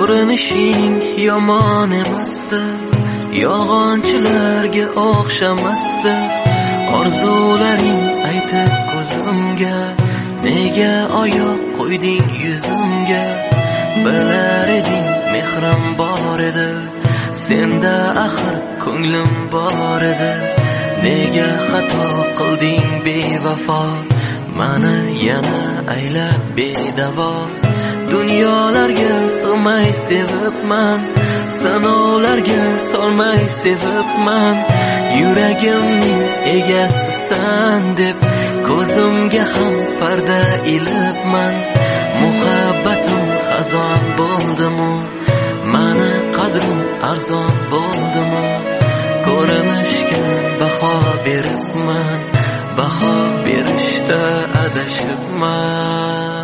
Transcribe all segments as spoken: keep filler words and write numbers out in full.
Ko'rinishing yomon emasdi, yolg'onchilarga o'xshamasdi. Orzularing aytib ko'zimga, nega oyoq qo'yding yuzimga? Bilar eding mehrim bor edi, senda axir ko'nglim bor edi. Nega xato qilding bevafo, mani yana aylab bedavo? Dunyolarga sig'may sevibman, sinovlarga solmay sevibman. Yuragimning egasisan deb ko'zimga ham parda ilibman. Muhabbatim xazon bo'ldimu, mani qadrim arzon bo'ldimu? Ko'rinishga baho beribman, baho berishda adashibman.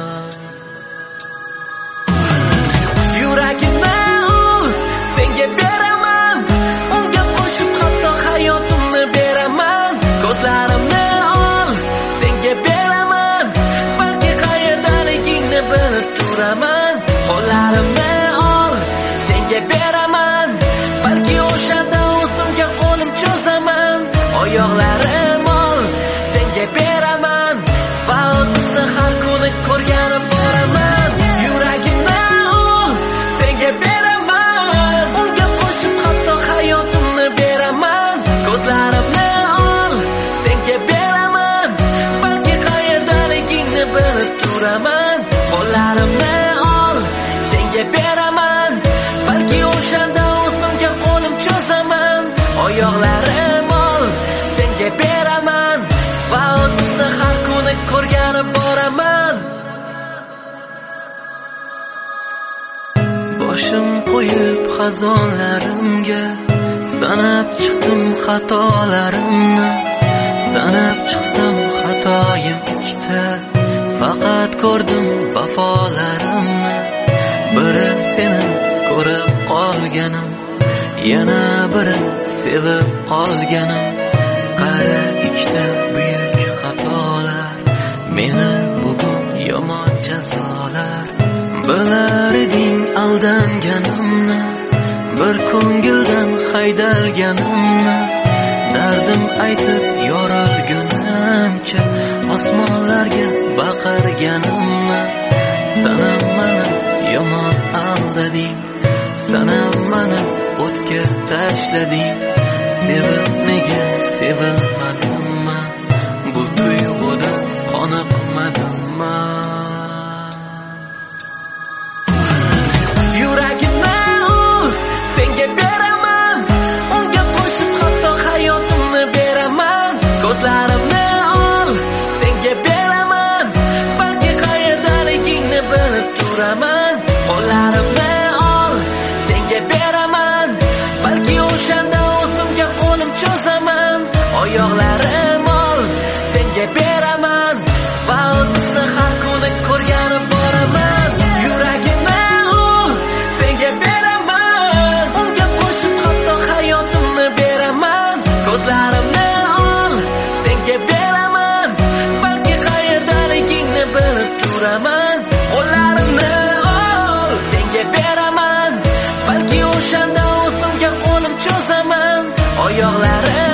Yuragimni ol, senga beraman, unga qo'shib hatto hayotimni beraman. Ko'zlarimni ol, senga beraman, balki qayerdaligingni bilib turaman. Qo'llarimni ol, senga beraman, balki o'shanda o'zimga qo'lim cho'zaman. Oyoqlarim ol, senga beraman, va o'zimni har kuni ko'rganib boraman. Yuragimni ol, senga beraman, unga qo'shib hatto hayotimni beraman. Ko'zlarimni ol, senga beraman, balki qayerdaligingni bilib turaman. Qo'llarimni ol, senga beraman, balki o'shanda o'zimga qo'lim cho'zaman. Oyoqlarim ol, senga beraman, va o'zimni har kuni ko'rganib boraman. Boshim qo'yib xazonlarimga, sanab chiqdim xatolarimni. Sanab chiqsam xatoyim ikkita, faqat ko'rdim vafolarimni. Biri seni ko'rib qolganim, yana biri sevib qolganim. Qara ikkita buyuk xatolar, meni bugun yomon jazolar. Bilar eding aldanganimni, bir ko'ngildan haydalganimni. Dardim aytib yorilgunimcha, osmonlarga baqirganimni. Sanam mani yomon aldading, sanam mani o'tga tashlading. Sevib nega sevilmadimmi, bu tuyg'udan qoniqmadimmi? Yuragimni ol, senga beraman, unga qo'shib hatto hayotimni beraman. Ko'zlarimni ol, senga beraman, balki qayerdaligingni bilib turaman. Qo'llarimni ol, senga beraman, balki o'shanda o'zimga qo'lim cho'zaman. Oyoqlarim ol, senga beraman, va o'zimni har kuni ko'rganib boraman. Yuragimni ol, senga beraman, unga qo'shib hatto hayotimni beraman. Ko'zlarimni ol, senga beraman, balki qayerdaligingni bilib turaman. Qo'llarimni ol, senga beraman, balki o'shanda o'zimga qo'lim cho'zaman. Oyoqlarim